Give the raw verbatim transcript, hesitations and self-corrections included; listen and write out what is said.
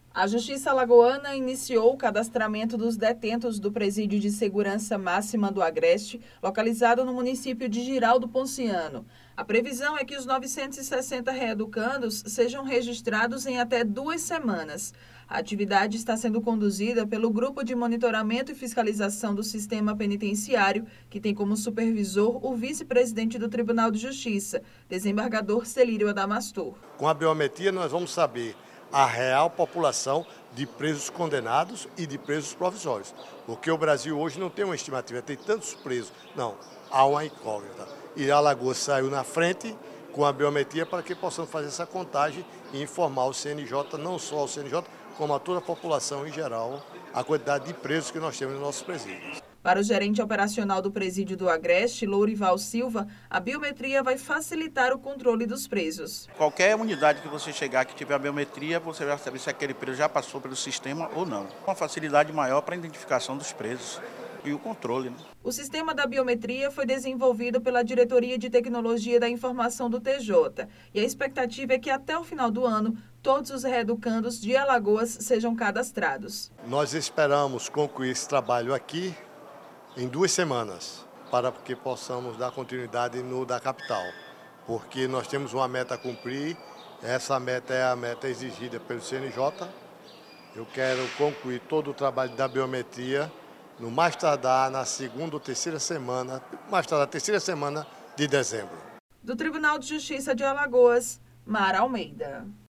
A Justiça Alagoana iniciou o cadastramento dos detentos do Presídio de Segurança Máxima do Agreste, localizado no município de Girau do Ponciano. A previsão é que os novecentos e sessenta reeducandos sejam registrados em até duas semanas. A atividade está sendo conduzida pelo Grupo de Monitoramento e Fiscalização do Sistema Penitenciário, que tem como supervisor o vice-presidente do Tribunal de Justiça, desembargador Celírio Adamastor. Com a biometria nós vamos saber a real população de presos condenados e de presos provisórios. Porque o Brasil hoje não tem uma estimativa, tem tantos presos. Não, há uma incógnita. E a Alagoas saiu na frente com a biometria para que possamos fazer essa contagem e informar o C N J, não só ao C N J, como a toda a população em geral, a quantidade de presos que nós temos nos nossos presídios. Para o gerente operacional do Presídio do Agreste, Lourival Silva, a biometria vai facilitar o controle dos presos. Qualquer unidade que você chegar que tiver a biometria, você vai saber se aquele preso já passou pelo sistema ou não. Uma facilidade maior para a identificação dos presos e o controle. Né? O sistema da biometria foi desenvolvido pela Diretoria de Tecnologia da Informação do T J e a expectativa é que até o final do ano todos os reeducandos de Alagoas sejam cadastrados. Nós esperamos concluir esse trabalho aqui em duas semanas, para que possamos dar continuidade no da capital, porque nós temos uma meta a cumprir, essa meta é a meta exigida pelo C N J. Eu quero concluir todo o trabalho da biometria no mais tardar na segunda ou terceira semana, mais tardar na terceira semana de dezembro. Do Tribunal de Justiça de Alagoas, Mara Almeida.